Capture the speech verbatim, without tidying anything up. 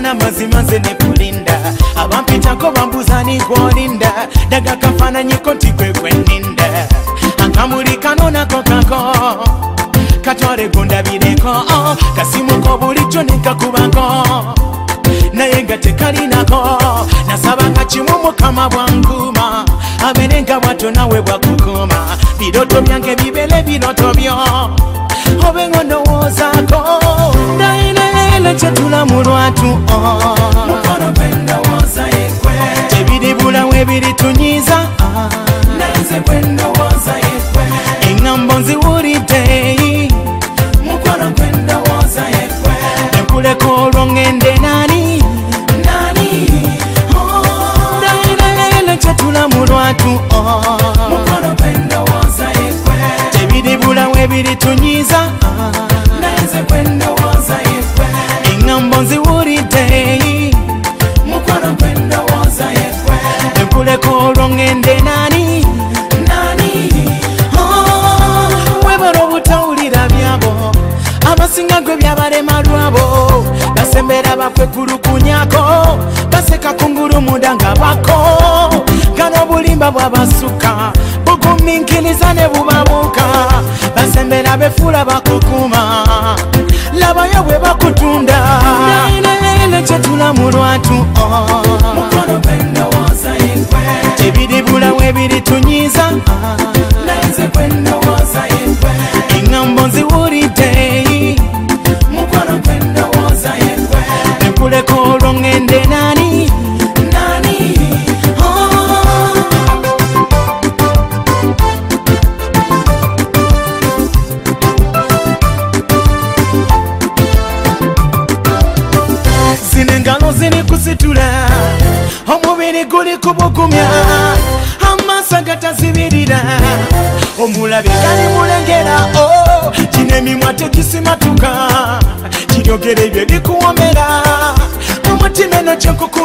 na mazima nze ne kulinda abampitako bambuza ni gwolinda daga kafananyiko nti gwe gwenninda akamuli kano nako kako katwale gondabireko kasimuko bulijjo nenkakubako naye nga tekalinako nasabanga kimu mukama bwanguma abere nga bwato nawe bwakukuma biroto byange bibele biroto byo obe ngondowoozaako ndayinele kyetula mu lwatu mukono gwendowooza yekwe tebiribulawo ebiritunyiza nanze gwendowooza yekwe eŋŋambo nziwulidde mukono gwendowooza yekwe enkuleko olwo ŋŋende nani ndayinele kyetula mu lwatu mukono gwendowooza yekwe tebiribulawo ebiritunyiza nanze gwendowooza yekwe eŋŋambo nziwulidde mukono gwendowooza yekwe enkuleko olwo ŋŋende nani webala obutawulira byabo abasinga gwe byabalema lwabo basembera bakwekulukunyako baseka kungulu munda nga bako gano obulimba bwabasuka buguminkiriza ne bubabuuka basembera befuula bakukuma labayo bwe bakutunda nainayele kyetula mu lwatu mukono gwendowooza yekwe tebiribulawo ebiritunyiza nanze gwendowooza yekwe eŋŋambo nziwulidde mukono gwendowooza yekwe enkuleko olwo ŋŋende nani zino engalo ziri kusitula omubiri guli kubugumya amaaso gatazibirira omulabe gali mulengera kino emimwa tegisimatuka kiryogera ebyo bikuwomera omutima eno kyenkuku